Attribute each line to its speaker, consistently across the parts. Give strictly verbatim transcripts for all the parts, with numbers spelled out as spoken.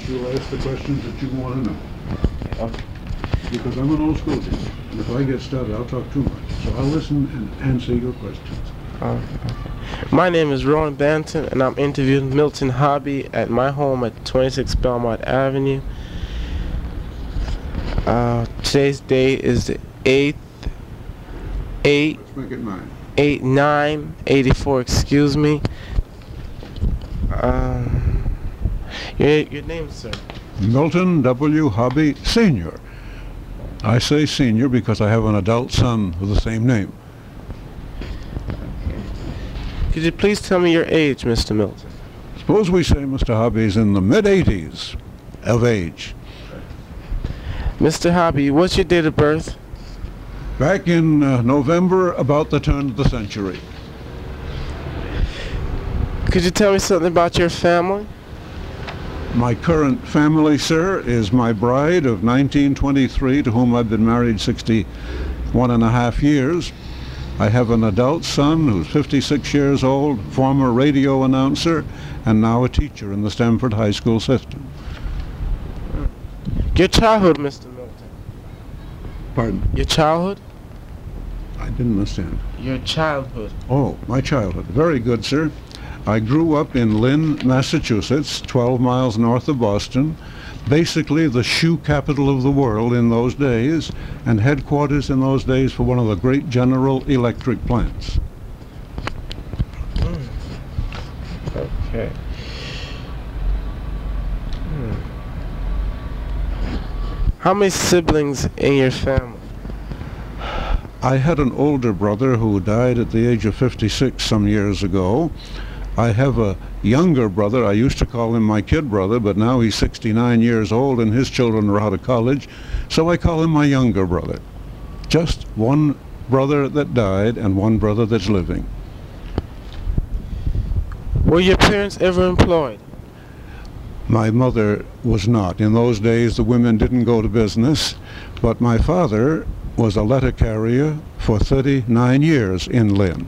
Speaker 1: you'll ask the questions that you want to know.
Speaker 2: Okay.
Speaker 1: Because I'm an old school teacher, and if I get started, I'll talk too much. So I'll listen and answer your questions.
Speaker 2: Uh, okay. My name is Rowan Banton, and I'm interviewing Milton Hobby at my home at twenty-six Belmont Avenue. Uh, today's date is the eighth, eight,
Speaker 1: Let's make it nine.
Speaker 2: eight nine eighty-four. Excuse me. Um, your your name, sir?
Speaker 1: Milton W. Hobby, Senior. I say senior because I have an adult son with the same name.
Speaker 2: Could you please tell me your age, Mister Milton?
Speaker 1: Suppose we say Mister Hobby's in the mid eighties of age.
Speaker 2: Mister Hobby, what's your date of birth?
Speaker 1: Back in uh, November, about the turn of the century.
Speaker 2: Could you tell me something about your family?
Speaker 1: My current family, sir, is my bride of nineteen twenty-three, to whom I've been married sixty-one and a half years. I have an adult son who's fifty-six years old, former radio announcer, and now a teacher in the Stamford High School system.
Speaker 2: Your childhood, Mister Milton.
Speaker 1: Pardon?
Speaker 2: Your childhood?
Speaker 1: I didn't understand.
Speaker 2: Your childhood.
Speaker 1: Oh, my childhood. Very good, sir. I grew up in Lynn, Massachusetts, twelve miles north of Boston, basically the shoe capital of the world in those days, and headquarters in those days for one of the great General Electric plants.
Speaker 2: Mm. Okay. Hmm. How many siblings in your family?
Speaker 1: I had an older brother who died at the age of fifty-six some years ago. I have a younger brother. I used to call him my kid brother, but now he's sixty-nine years old and his children are out of college, so I call him my younger brother. Just one brother that died and one brother that's living.
Speaker 2: Were your parents ever employed?
Speaker 1: My mother was not. In those days, the women didn't go to business, but my father was a letter carrier for thirty-nine years in Lynn.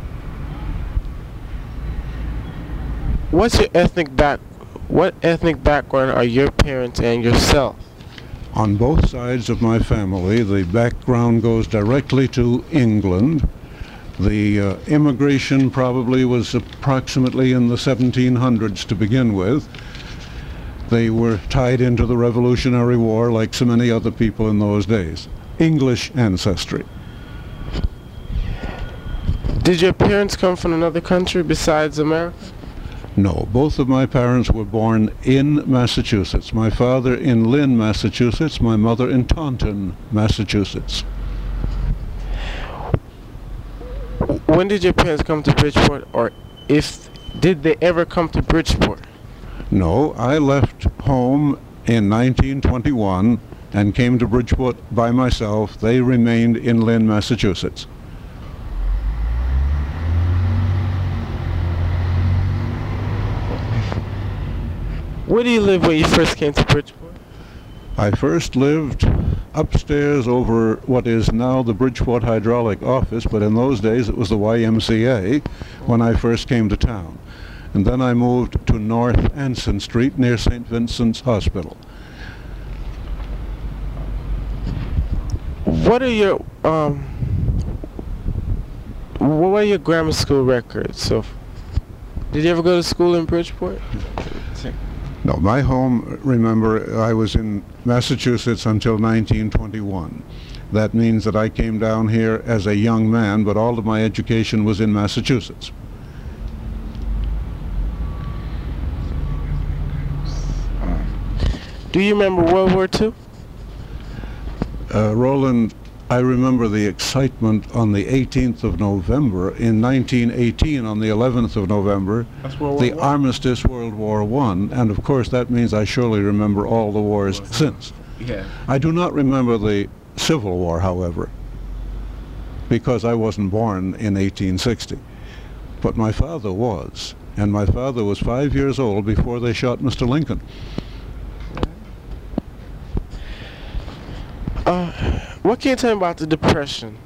Speaker 2: What's your ethnic back? What ethnic background are your parents and yourself?
Speaker 1: On both sides of my family, the background goes directly to England. The uh, immigration probably was approximately in the seventeen hundreds to begin with. They were tied into the Revolutionary War like so many other people in those days. English ancestry.
Speaker 2: Did your parents come from another country besides America?
Speaker 1: No, both of my parents were born in Massachusetts. My father in Lynn, Massachusetts, my mother in Taunton, Massachusetts.
Speaker 2: When did your parents come to Bridgeport, or if did they ever come to Bridgeport?
Speaker 1: No, I left home in nineteen twenty-one and came to Bridgeport by myself. They remained in Lynn, Massachusetts.
Speaker 2: Where do you live when you first came to Bridgeport?
Speaker 1: I first lived upstairs over what is now the Bridgeport Hydraulic Office, but in those days it was the Y M C A when I first came to town. And then I moved to North Anson Street near Saint Vincent's Hospital.
Speaker 2: What are your um? What are your grammar school records? So, did you ever go to school in Bridgeport?
Speaker 1: No, my home, remember, I was in Massachusetts until nineteen twenty-one. That means that I came down here as a young man, but all of my education was in Massachusetts.
Speaker 2: Do you remember World War Two?
Speaker 1: Uh, Roland, I remember the excitement on the eighteenth of November in nineteen eighteen, on the eleventh of November,
Speaker 2: That's World War
Speaker 1: the
Speaker 2: One?
Speaker 1: armistice World War One, and of course that means I surely remember all the wars since.
Speaker 2: Yeah.
Speaker 1: I do not remember the Civil War, however, because I wasn't born in eighteen sixty. But my father was, and my father was five years old before they shot Mister Lincoln.
Speaker 2: Uh, what can you tell me about the Depression?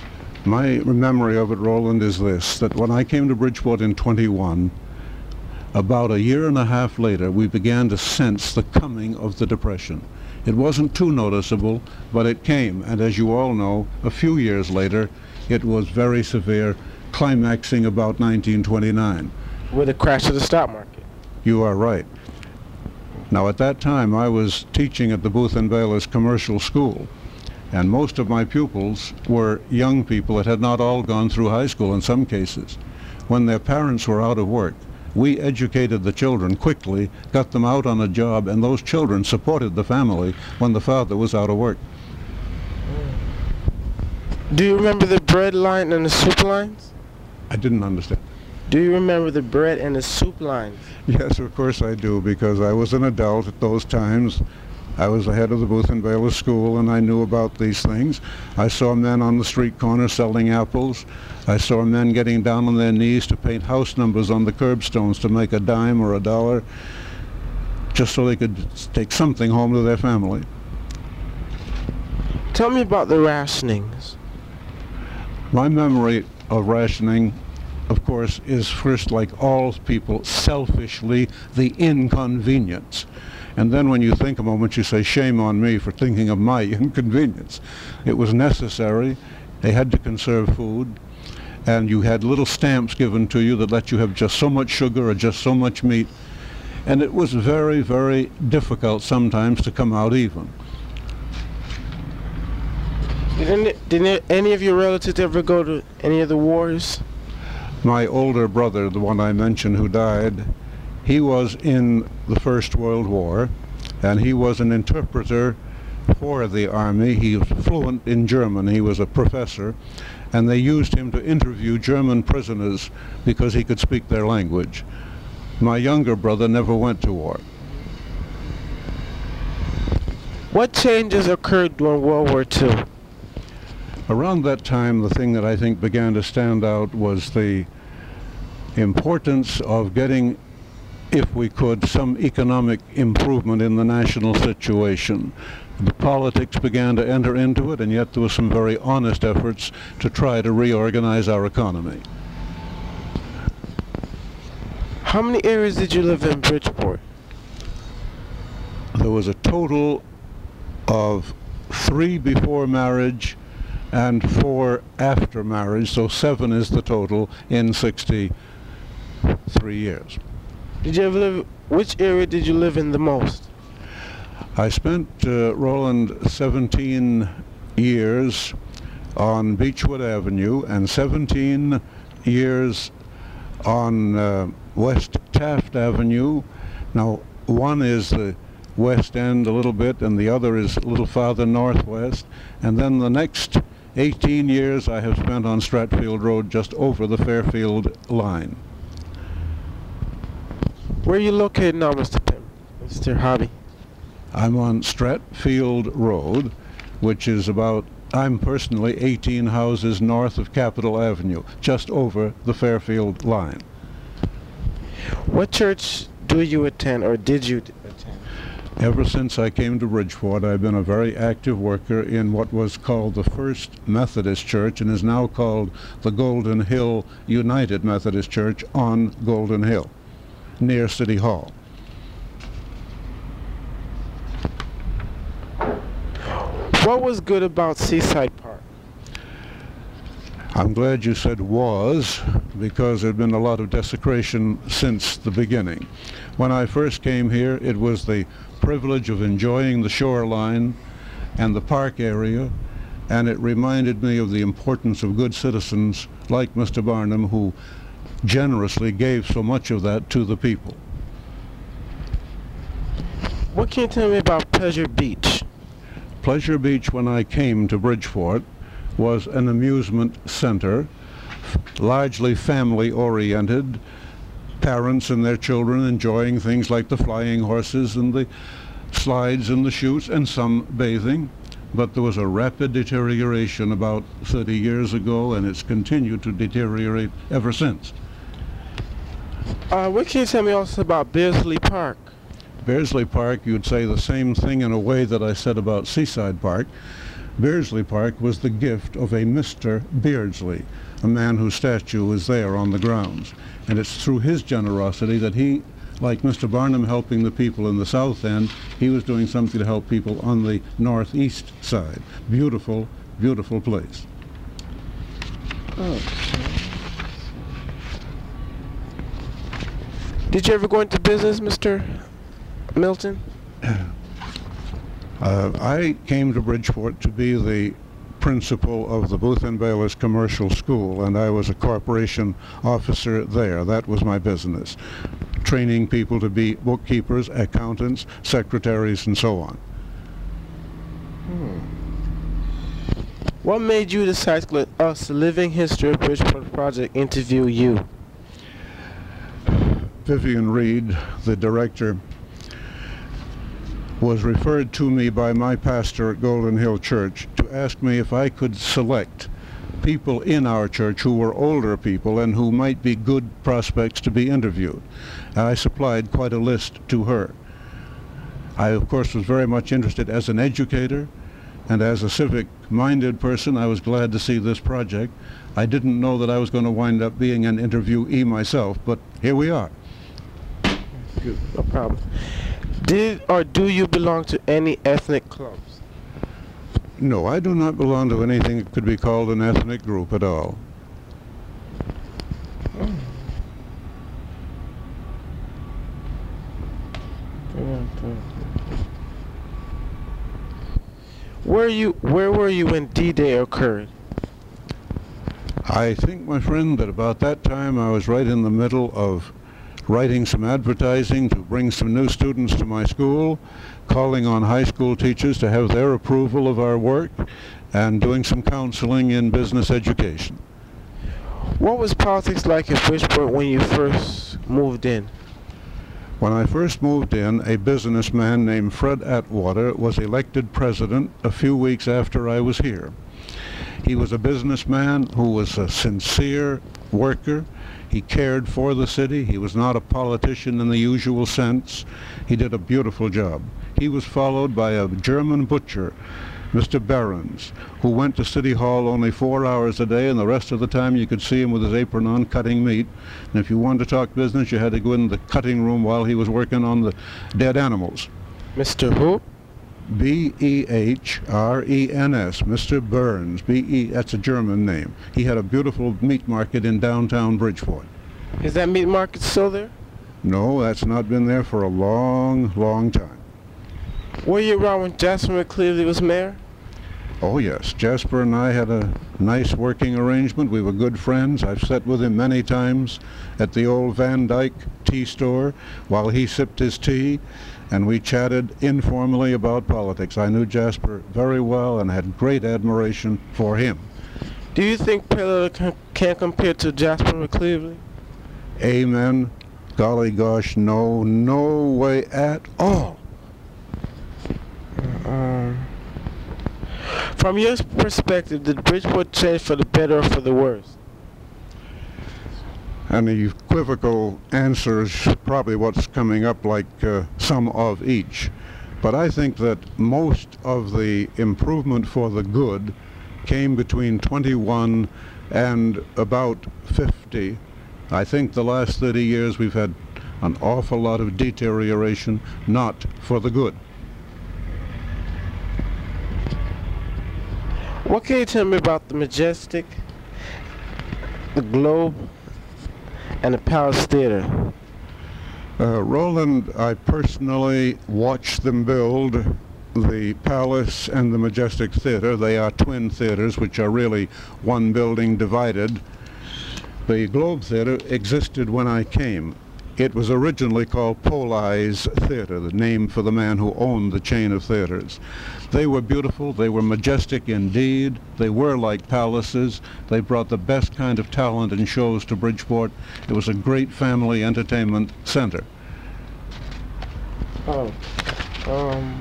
Speaker 1: My memory of it, Roland, is this, that when I came to Bridgeport in twenty-one, About a year and a half later, we began to sense the coming of the Depression. It wasn't too noticeable, but it came, and as you all know, a few years later, it was very severe, climaxing about nineteen twenty-nine.
Speaker 2: With a crash of the stock market.
Speaker 1: You are right. Now, at that time, I was teaching at the Booth and Bayless Commercial School, and most of my pupils were young people that had not all gone through high school in some cases. When their parents were out of work, we educated the children quickly, got them out on a job, and those children supported the family when the father was out of work.
Speaker 2: Do you remember the bread line and the soup lines?
Speaker 1: I didn't understand.
Speaker 2: Do you remember the bread and the soup lines?
Speaker 1: Yes, of course I do, because I was an adult at those times. I was the head of the Booth and Bayless School, and I knew about these things. I saw men on the street corner selling apples. I saw men getting down on their knees to paint house numbers on the curbstones to make a dime or a dollar, just so they could take something home to their family.
Speaker 2: Tell me about the rationings.
Speaker 1: My memory of rationing, of course, is first, like all people, selfishly the inconvenience. And then when you think a moment, you say, shame on me for thinking of my inconvenience. It was necessary. They had to conserve food. And you had little stamps given to you that let you have just so much sugar or just so much meat. And it was very, very difficult sometimes to come out even.
Speaker 2: Didn't, didn't any of your relatives ever go to any of the wars?
Speaker 1: My older brother, the one I mentioned who died, he was in the First World War, and he was an interpreter for the army. He was fluent in German. He was a professor, and they used him to interview German prisoners because he could speak their language. My younger brother never went to war.
Speaker 2: What changes occurred during World War Two?
Speaker 1: Around that time, the thing that I think began to stand out was the importance of getting, if we could, some economic improvement in the national situation. The politics began to enter into it, and yet there were some very honest efforts to try to reorganize our economy.
Speaker 2: How many areas did you live in Bridgeport?
Speaker 1: There was a total of three before marriage and four after marriage, so seven is the total in sixty-three years.
Speaker 2: Did you ever live, which area did you live in the most?
Speaker 1: I spent, uh, Roland, seventeen years on Beechwood Avenue and seventeen years on uh, West Taft Avenue. Now, one is the West End a little bit, and the other is a little farther northwest. And then the next eighteen years I have spent on Stratfield Road, just over the Fairfield line.
Speaker 2: Where are you located now, Mister Pym, Mister Hobby?
Speaker 1: I'm on Stratfield Road, which is about, I'm personally eighteen houses north of Capitol Avenue, just over the Fairfield line.
Speaker 2: What church do you attend, or did you attend?
Speaker 1: Ever since I came to Bridgeport, I've been a very active worker in what was called the First Methodist Church and is now called the Golden Hill United Methodist Church on Golden Hill, near City Hall.
Speaker 2: What was good about Seaside Park?
Speaker 1: I'm glad you said was, because there had been a lot of desecration since the beginning. When I first came here, it was the privilege of enjoying the shoreline and the park area, and it reminded me of the importance of good citizens like Mister Barnum, who generously gave so much of that to the people.
Speaker 2: What can you tell me about Pleasure Beach?
Speaker 1: Pleasure Beach, when I came to Bridgeport, was an amusement center, largely family-oriented, parents and their children enjoying things like the flying horses and the slides and the chutes and some bathing. But there was a rapid deterioration about thirty years ago, and it's continued to deteriorate ever since.
Speaker 2: Uh, what can you tell me also about Beardsley Park?
Speaker 1: Beardsley Park, you'd say the same thing in a way that I said about Seaside Park. Beardsley Park was the gift of a Mister Beardsley, a man whose statue is there on the grounds. And it's through his generosity that he, like Mister Barnum helping the people in the south end, he was doing something to help people on the northeast side. Beautiful, beautiful place.
Speaker 2: Okay. Did you ever go into business, Mister Milton?
Speaker 1: Uh, I came to Bridgeport to be the principal of the Booth and Bayless Commercial School, and I was a corporation officer there. That was my business, training people to be bookkeepers, accountants, secretaries, and so on.
Speaker 2: Hmm. What made you decide to let us, the Living History of Bridgeport Project, interview you?
Speaker 1: Vivian Reed, the director, was referred to me by my pastor at Golden Hill Church to ask me if I could select people in our church who were older people and who might be good prospects to be interviewed. And I supplied quite a list to her. I, of course, was very much interested as an educator and as a civic-minded person. I was glad to see this project. I didn't know that I was going to wind up being an interviewee myself, but here we are.
Speaker 2: Good. No problem. Did or do you belong to any ethnic clubs?
Speaker 1: No, I do not belong to anything that could be called an ethnic group at all.
Speaker 2: Oh. Where you? Where were you when D-Day occurred?
Speaker 1: I think, my friend, that about that time I was right in the middle of writing some advertising to bring some new students to my school, calling on high school teachers to have their approval of our work, and doing some counseling in business education.
Speaker 2: What was politics like in Bridgeport when you first moved in?
Speaker 1: When I first moved in, a businessman named Fred Atwater was elected president a few weeks after I was here. He was a businessman who was a sincere worker. He cared for the city. He was not a politician in the usual sense. He did a beautiful job. He was followed by a German butcher, Mister Behrens, who went to City Hall only four hours a day, and the rest of the time you could see him with his apron on cutting meat. And if you wanted to talk business, you had to go in the cutting room while he was working on the dead animals.
Speaker 2: Mister who?
Speaker 1: B E H R E N S, Mister Burns. B E, that's a German name. He had a beautiful meat market in downtown Bridgeport.
Speaker 2: Is that meat market still there?
Speaker 1: No, that's not been there for a long, long time.
Speaker 2: Were you around when Jasper McCleary was mayor?
Speaker 1: Oh yes, Jasper and I had a nice working arrangement. We were good friends. I've sat with him many times at the old Van Dyke tea store while he sipped his tea, and we chatted informally about politics. I knew Jasper very well and had great admiration for him.
Speaker 2: Do you think Pella can, can compare to Jasper McCleary?
Speaker 1: Amen. Golly gosh, no, no way at all.
Speaker 2: Um, from your perspective, did Bridgeport change for the better or for the worse?
Speaker 1: And the equivocal answer is probably what's coming up, like uh, some of each. But I think that most of the improvement for the good came between twenty-one and about fifty. I think the last thirty years we've had an awful lot of deterioration, not for the good.
Speaker 2: What can you tell me about the Majestic, the Globe, and the Palace Theater?
Speaker 1: Uh, Roland, I personally watched them build the Palace and the Majestic Theater. They are twin theaters, which are really one building divided. The Globe Theater existed when I came. It was originally called Poli's Theater, the name for the man who owned the chain of theaters. They were beautiful, they were majestic indeed, they were like palaces, they brought the best kind of talent and shows to Bridgeport. It was a great family entertainment center.
Speaker 2: Oh, um...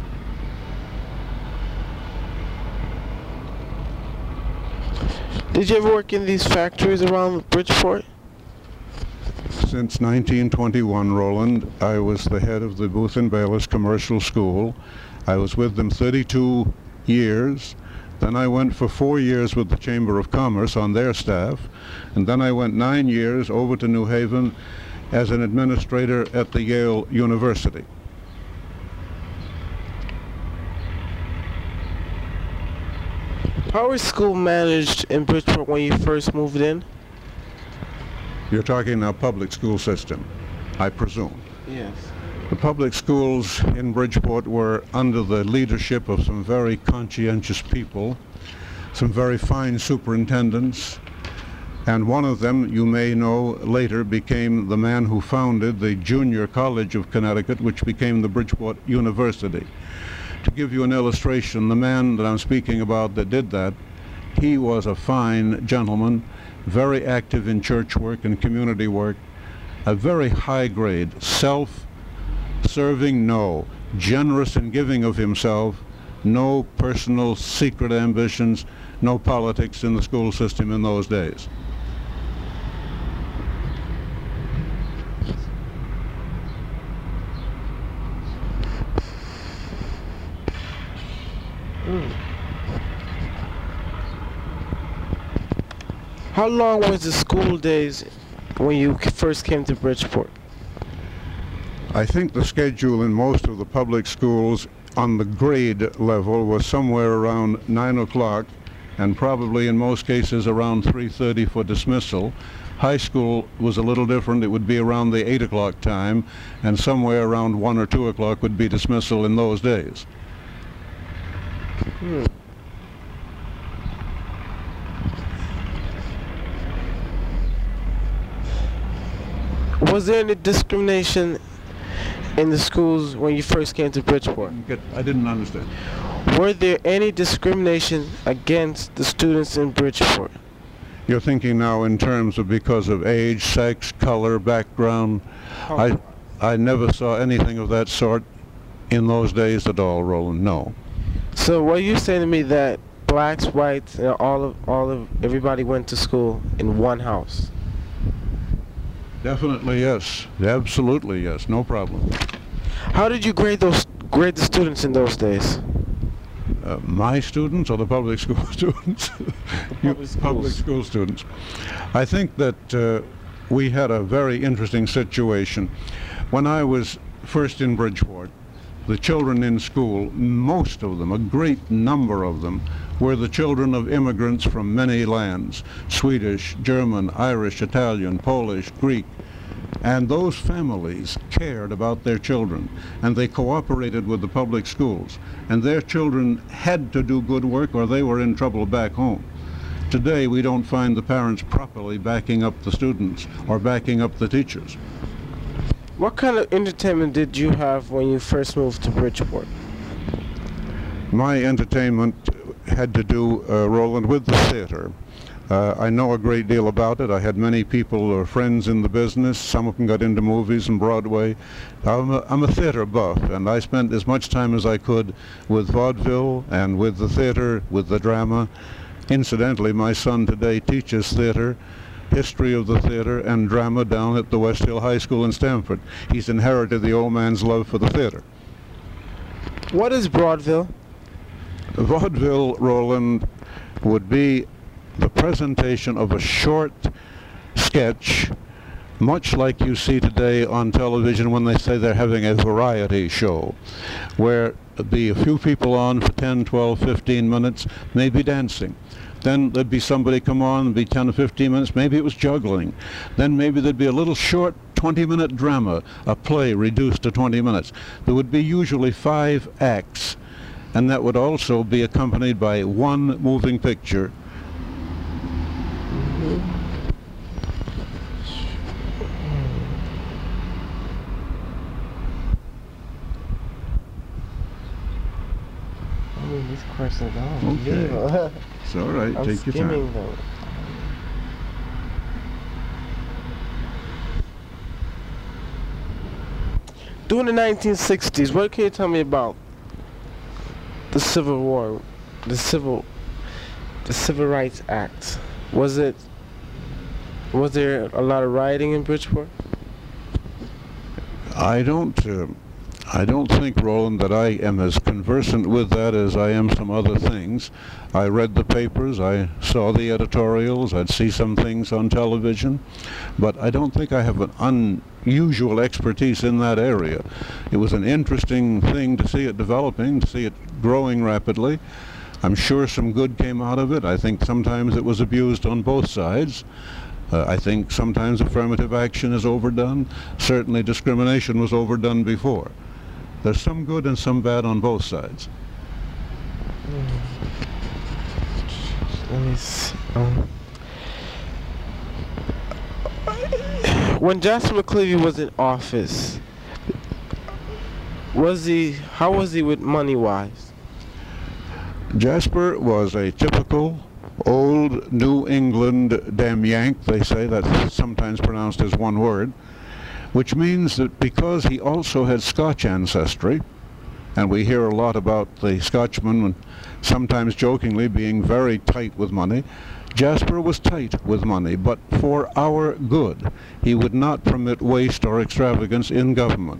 Speaker 2: Did you ever work in these factories around Bridgeport?
Speaker 1: Since nineteen twenty-one, Roland, I was the head of the Booth and Bayless Commercial School. I was with them thirty-two years. Then I went for four years with the Chamber of Commerce on their staff, and then I went nine years over to New Haven as an administrator at the Yale University.
Speaker 2: How was school managed in Bridgeport when you first moved in?
Speaker 1: You're talking now public school system, I presume.
Speaker 2: Yes.
Speaker 1: The public schools in Bridgeport were under the leadership of some very conscientious people, some very fine superintendents, and one of them, you may know, later became the man who founded the Junior College of Connecticut, which became the Bridgeport University. To give you an illustration, the man that I'm speaking about that did that, he was a fine gentleman, very active in church work and community work, a very high grade, self-serving, no, generous in giving of himself, no personal secret ambitions, no politics in the school system in those days.
Speaker 2: Mm. How long was the school days when you first came to Bridgeport?
Speaker 1: I think the schedule in most of the public schools on the grade level was somewhere around nine o'clock, and probably in most cases around three thirty for dismissal. High school was a little different. It would be around the eight o'clock time, and somewhere around one or two o'clock would be dismissal in those days.
Speaker 2: Hmm. Was there any discrimination in the schools when you first came to Bridgeport?
Speaker 1: I didn't understand.
Speaker 2: Were there any discrimination against the students in Bridgeport?
Speaker 1: You're thinking now in terms of because of age, sex, color, background.
Speaker 2: Oh.
Speaker 1: I, I never saw anything of that sort in those days at all, Roland, no.
Speaker 2: So what you saying to me that blacks, whites, and all of all of everybody went to school in one house?
Speaker 1: Definitely yes. Absolutely yes. No problem.
Speaker 2: How did you grade those grade the students in those days?
Speaker 1: Uh, my students or the public school students?
Speaker 2: The public,
Speaker 1: public school students. I think that uh, we had a very interesting situation. When I was first in Bridgeport, the children in school, most of them, a great number of them, were the children of immigrants from many lands, Swedish, German, Irish, Italian, Polish, Greek, and those families cared about their children, and they cooperated with the public schools, and their children had to do good work or they were in trouble back home. Today we don't find the parents properly backing up the students or backing up the teachers.
Speaker 2: What kind of entertainment did you have when you first moved to Bridgeport?
Speaker 1: My entertainment had to do, uh, Roland, with the theater. Uh, I know a great deal about it. I had many people or friends in the business. Some of them got into movies and Broadway. I'm a, I'm a theater buff, and I spent as much time as I could with vaudeville and with the theater, with the drama. Incidentally, my son today teaches theater, history of the theater and drama down at the West Hill High School in Stamford. He's inherited the old man's love for the theater.
Speaker 2: What is vaudeville?
Speaker 1: Vaudeville, Roland, would be the presentation of a short sketch, much like you see today on television when they say they're having a variety show, where there'd be a few people on for ten, twelve, fifteen minutes, maybe dancing. Then there'd be somebody come on, be ten or fifteen minutes, maybe it was juggling. Then maybe there'd be a little short twenty minute drama, a play reduced to twenty minutes. There would be usually five acts, and that would also be accompanied by one moving picture.
Speaker 2: I mean, these questions are
Speaker 1: Okay. It's all right.
Speaker 2: I'm
Speaker 1: Take your
Speaker 2: skimming
Speaker 1: time.
Speaker 2: them. During the nineteen sixties, what can you tell me about the Civil War, the civil, the Civil Rights Act? Was it, was there a lot of rioting in Bridgeport?
Speaker 1: I don't, uh, I don't think, Roland, that I am as conversant with that as I am some other things. I read the papers, I saw the editorials, I'd see some things on television, but I don't think I have an unusual expertise in that area. It was an interesting thing to see it developing, to see it growing rapidly. I'm sure some good came out of it. I think sometimes it was abused on both sides. Uh, I think sometimes affirmative action is overdone. Certainly discrimination was overdone before. There's some good and some bad on both sides.
Speaker 2: Let me see. Um, when Jasper McClevey was in office, was he? How was he with money-wise?
Speaker 1: Jasper was a typical old New England damn Yank, they say. That's sometimes pronounced as one word, which means that because he also had Scotch ancestry, and we hear a lot about the Scotchmen sometimes jokingly being very tight with money, Jasper was tight with money, but for our good. He would not permit waste or extravagance in government.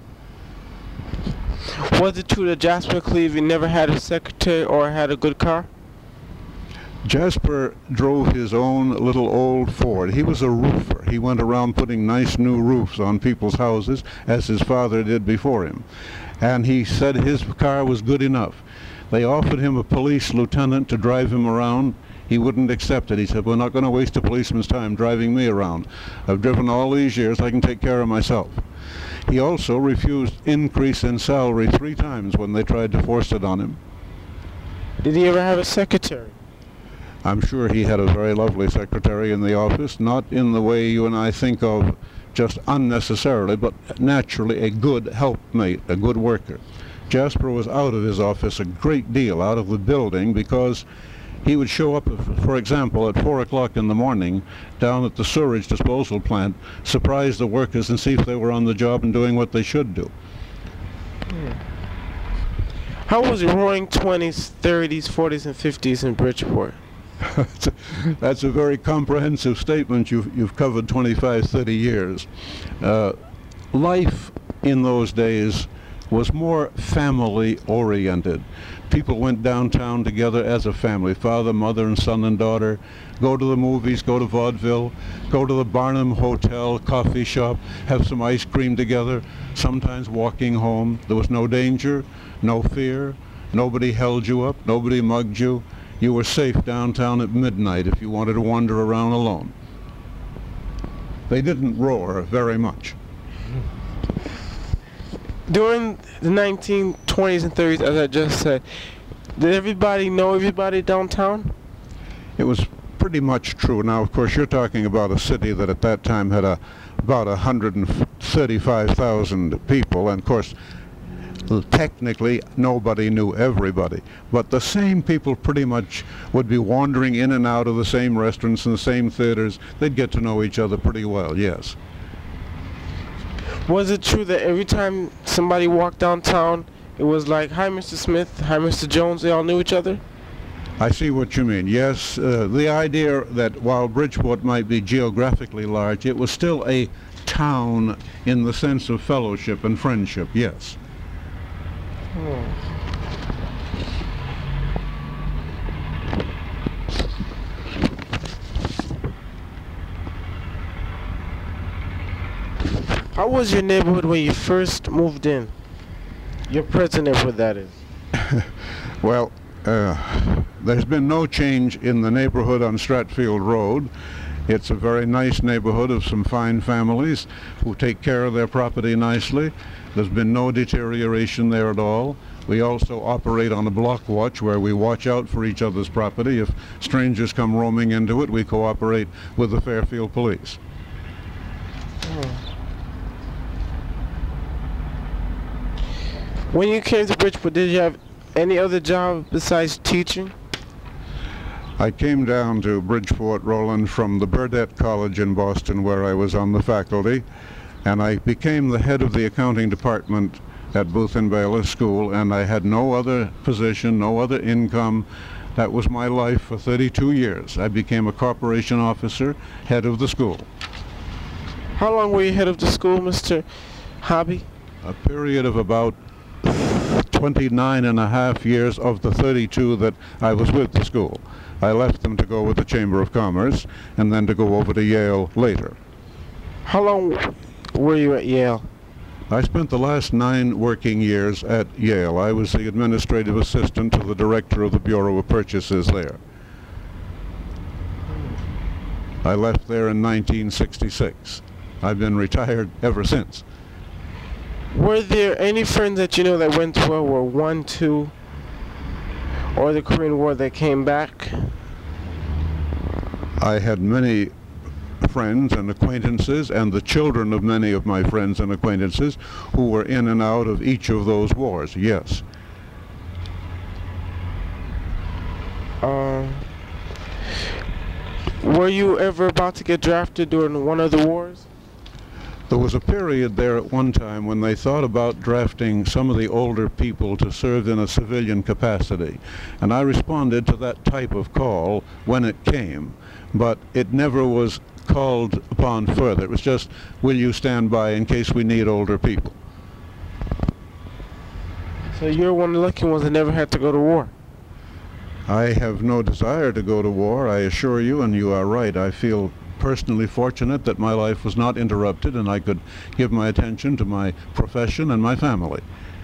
Speaker 2: Was it true that Jasper McClevey never had a secretary or had a good car?
Speaker 1: Jasper drove his own little old Ford. He was a roofer. He went around putting nice new roofs on people's houses, as his father did before him. And he said his car was good enough. They offered him a police lieutenant to drive him around. He wouldn't accept it. He said, "We're not going to waste a policeman's time driving me around. I've driven all these years. I can take care of myself." He also refused increase in salary three times when they tried to force it on him.
Speaker 2: Did he ever have a secretary?
Speaker 1: I'm sure he had a very lovely secretary in the office, not in the way you and I think of just unnecessarily, but naturally a good helpmate, a good worker. Jasper was out of his office a great deal, out of the building, because he would show up, for example, at four o'clock in the morning down at the sewage disposal plant, surprise the workers and see if they were on the job and doing what they should do.
Speaker 2: Hmm. How was the roaring twenties, thirties, forties, and fifties in Bridgeport?
Speaker 1: That's a very comprehensive statement. You've, you've covered twenty-five, thirty years. Uh, life in those days was more family-oriented. People went downtown together as a family, father, mother, and son and daughter, go to the movies, go to vaudeville, go to the Barnum Hotel, coffee shop, have some ice cream together, sometimes walking home. There was no danger, no fear, nobody held you up, nobody mugged you. You were safe downtown at midnight if you wanted to wander around alone. They didn't roar very much.
Speaker 2: During the nineteen twenties and thirties, as I just said, did everybody know everybody downtown?
Speaker 1: It was pretty much true. Now, of course, you're talking about a city that at that time had a, about one hundred thirty-five thousand people, and of course, technically nobody knew everybody, but the same people pretty much would be wandering in and out of the same restaurants and the same theaters. They'd get to know each other pretty well, yes.
Speaker 2: Was it true that every time somebody walked downtown, it was like, "Hi, Mister Smith, hi, Mister Jones," they all knew each other?
Speaker 1: I see what you mean. Yes, uh, the idea that while Bridgeport might be geographically large, it was still a town in the sense of fellowship and friendship, yes.
Speaker 2: Hmm. How was your neighborhood when you first moved in? Your present neighborhood, that is.
Speaker 1: Well, uh, there's been no change in the neighborhood on Stratfield Road. It's a very nice neighborhood of some fine families who take care of their property nicely. There's been no deterioration there at all. We also operate on a block watch where we watch out for each other's property. If strangers come roaming into it, we cooperate with the Fairfield Police.
Speaker 2: Hmm. When you came to Bridgeport, did you have any other job besides teaching?
Speaker 1: I came down to Bridgeport, Roland, from the Burdett College in Boston, where I was on the faculty, and I became the head of the accounting department at Booth and Baylor School, and I had no other position, no other income. That was my life for thirty-two years. I became a corporation officer, head of the school.
Speaker 2: How long were you head of the school, Mister Hobby?
Speaker 1: A period of about twenty-nine and a half years of the thirty-two that I was with the school. I left them to go with the Chamber of Commerce and then to go over to Yale later.
Speaker 2: How long were you at Yale?
Speaker 1: I spent the last nine working years at Yale. I was the administrative assistant to the director of the Bureau of Purchases there. I left there in nineteen sixty-six. I've been retired ever since.
Speaker 2: Were there any friends that you know that went to World War One, Two, or the Korean War that came back?
Speaker 1: I had many friends and acquaintances, and the children of many of my friends and acquaintances who were in and out of each of those wars, yes.
Speaker 2: Um, were you ever about to get drafted during one of the wars?
Speaker 1: There was a period there at one time when they thought about drafting some of the older people to serve in a civilian capacity, and I responded to that type of call when it came, but it never was called upon further. It was just, will you stand by in case we need older people?
Speaker 2: So you're one of the lucky ones that never had to go to war.
Speaker 1: I have no desire to go to war, I assure you, and you are right. I feel personally fortunate that my life was not interrupted and I could give my attention to my profession and my family.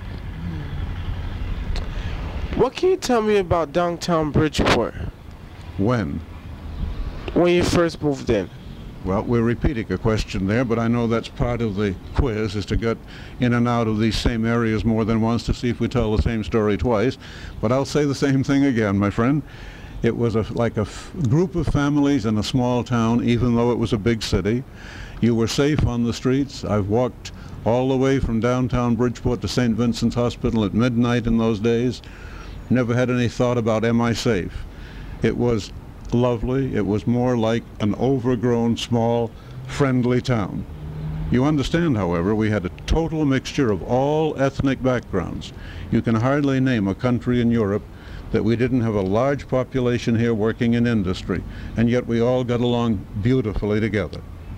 Speaker 2: What can you tell me about downtown Bridgeport?
Speaker 1: When?
Speaker 2: When you first moved in.
Speaker 1: Well, we're repeating a question there, but I know that's part of the quiz, is to get in and out of these same areas more than once to see if we tell the same story twice. But I'll say the same thing again, my friend. It was a, like a f group of families in a small town, even though it was a big city. You were safe on the streets. I've walked all the way from downtown Bridgeport to Saint Vincent's Hospital at midnight in those days. Never had any thought about, am I safe? It was lovely. It was more like an overgrown, small, friendly town. You understand, however, we had a total mixture of all ethnic backgrounds. You can hardly name a country in Europe that we didn't have a large population here working in industry, and yet we all got along beautifully together.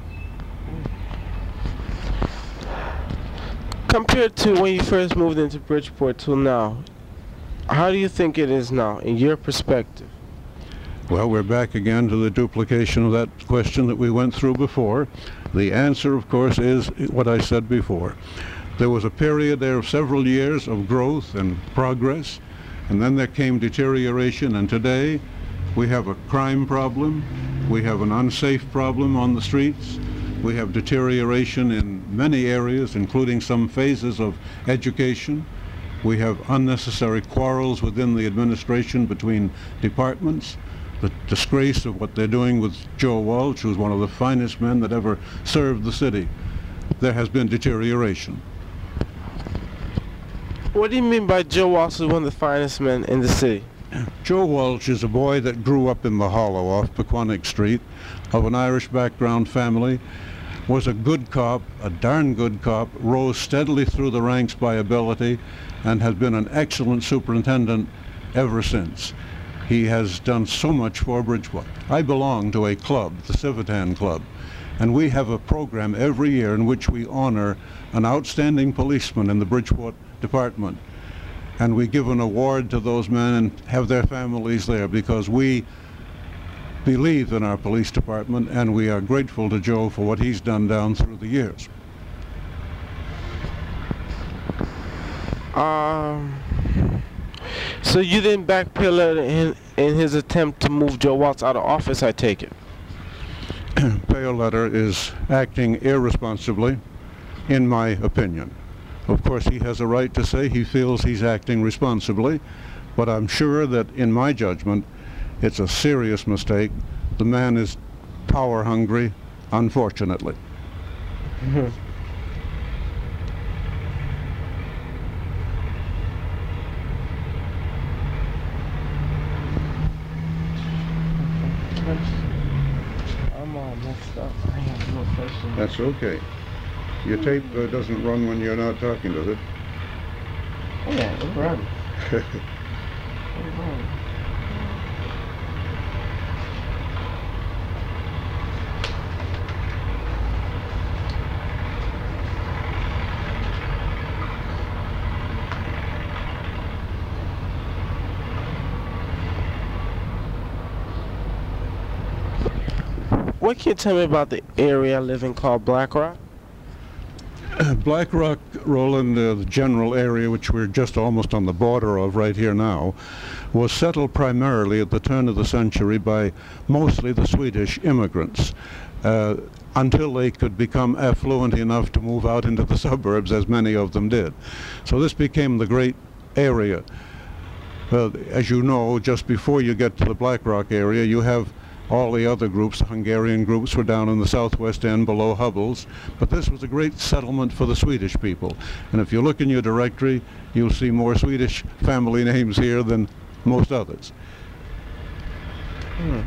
Speaker 2: Compared to when you first moved into Bridgeport till now, how do you think it is now, in your perspective?
Speaker 1: Well, we're back again to the duplication of that question that we went through before. The answer, of course, is what I said before. There was a period there of several years of growth and progress, and then there came deterioration, and today we have a crime problem, we have an unsafe problem on the streets, we have deterioration in many areas, including some phases of education. We have unnecessary quarrels within the administration between departments. The disgrace of what they're doing with Joe Walsh, who's one of the finest men that ever served the city. There has been deterioration.
Speaker 2: What do you mean by Joe Walsh is one of the finest men in the city?
Speaker 1: Joe Walsh is a boy that grew up in the Hollow off Pequannock Street, of an Irish background family, was a good cop, a darn good cop, rose steadily through the ranks by ability, and has been an excellent superintendent ever since. He has done so much for Bridgeport. I belong to a club, the Civitan Club, and we have a program every year in which we honor an outstanding policeman in the Bridgeport department. And we give an award to those men and have their families there, because we believe in our police department and we are grateful to Joe for what he's done down through the years.
Speaker 2: Um, so you didn't backpedal in, in his attempt to move Joe Walsh out of office, I take it?
Speaker 1: Payoletter is acting irresponsibly, in my opinion. Of course, he has a right to say he feels he's acting responsibly, but I'm sure that in my judgment, it's a serious mistake. The man is power hungry, unfortunately.
Speaker 2: Mm-hmm. I'm all messed up. I have no question.
Speaker 1: That's okay. Your tape uh, doesn't run when you're not talking, does it?
Speaker 2: Oh, yeah, it runs. It runs. what can you tell me about the area I live in called Black Rock?
Speaker 1: Black Rock, Roland, uh, the general area which we're just almost on the border of right here now, was settled primarily at the turn of the century by mostly the Swedish immigrants, uh, until they could become affluent enough to move out into the suburbs, as many of them did. So this became the great area. Uh, as you know, just before you get to the Black Rock area, you have all the other groups. The Hungarian groups were down in the southwest end below Hubbell's, but this was a great settlement for the Swedish people. And if you look in your directory, you'll see more Swedish family names here than most others.
Speaker 2: Hmm.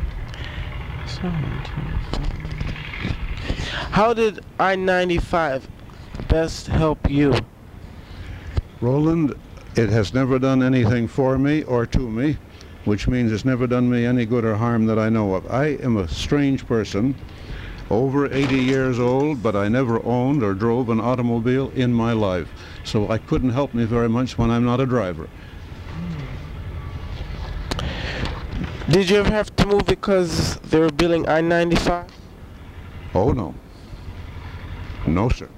Speaker 2: How did I ninety-five best help you?
Speaker 1: Roland, it has never done anything for me or to me, which means it's never done me any good or harm that I know of. I am a strange person, over eighty years old, but I never owned or drove an automobile in my life. So I couldn't help me very much when I'm not a driver.
Speaker 2: Did you ever have to move because they were building I ninety-five?
Speaker 1: Oh, no. No, sir.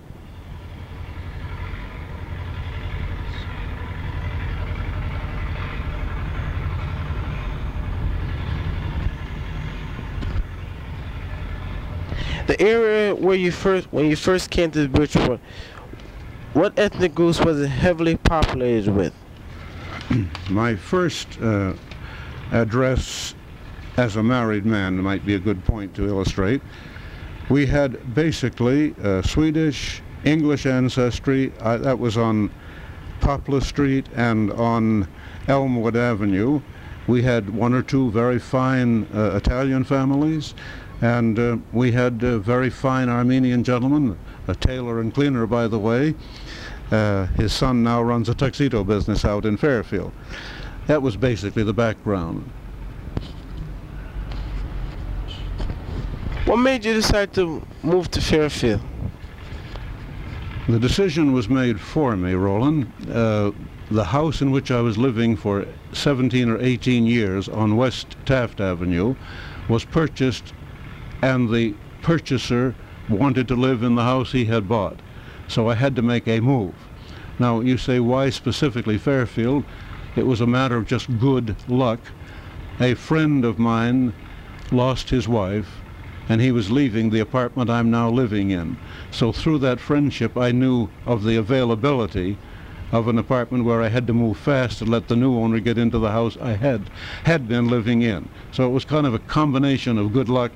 Speaker 2: The area where you first, when you first came to Bridgeport, what ethnic groups was it heavily populated with?
Speaker 1: My first uh, address as a married man might be a good point to illustrate. We had basically uh, Swedish, English ancestry. Uh, that was on Poplar Street and on Elmwood Avenue. We had one or two very fine uh, Italian families, and uh, we had a very fine Armenian gentleman, a tailor and cleaner, by the way. Uh, his son now runs a tuxedo business out in Fairfield. That was basically the background.
Speaker 2: What made you decide to move to Fairfield?
Speaker 1: The decision was made for me, Roland. Uh, the house in which I was living for seventeen or eighteen years on West Taft Avenue was purchased, and the purchaser wanted to live in the house he had bought. So I had to make a move. Now, you say, why specifically Fairfield? It was a matter of just good luck. A friend of mine lost his wife, and he was leaving the apartment I'm now living in. So through that friendship, I knew of the availability of an apartment where I had to move fast and let the new owner get into the house I had had been living in. So it was kind of a combination of good luck.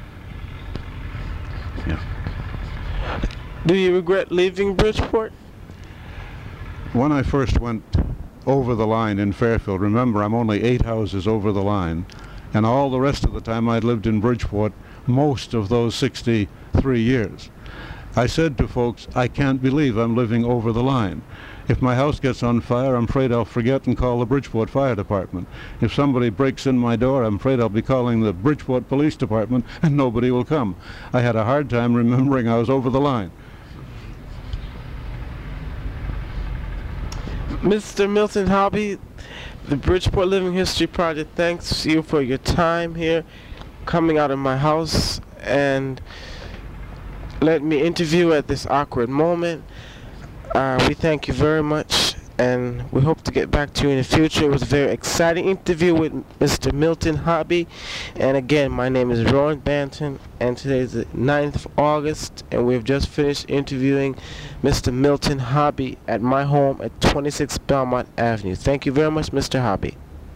Speaker 1: Yeah.
Speaker 2: Do you regret leaving Bridgeport?
Speaker 1: When I first went over the line in Fairfield, remember, I'm only eight houses over the line, and all the rest of the time I'd lived in Bridgeport most of those sixty-three years. I said to folks, I can't believe I'm living over the line. If my house gets on fire, I'm afraid I'll forget and call the Bridgeport Fire Department. If somebody breaks in my door, I'm afraid I'll be calling the Bridgeport Police Department and nobody will come. I had a hard time remembering I was over the line.
Speaker 2: Mister Milton Hobby, the Bridgeport Living History Project thanks you for your time here, coming out of my house and let me interview at this awkward moment. Uh, we thank you very much, and we hope to get back to you in the future. It was a very exciting interview with Mister Milton Hobby, and again, my name is Roland Banton, and today is the ninth of August, and we've just finished interviewing Mister Milton Hobby at my home at twenty-six Belmont Avenue. Thank you very much, Mister Hobby.